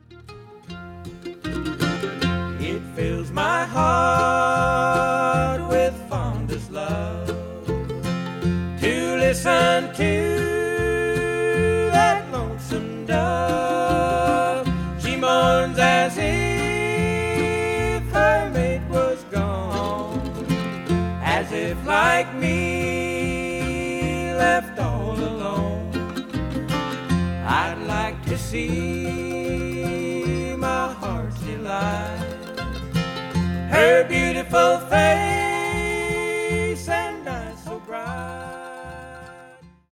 It fills my heart with fondest love to listen to that lonesome dove. She mourns as if her mate was gone, as if like me left all alone. I'd like to see my heart's delight, her beautiful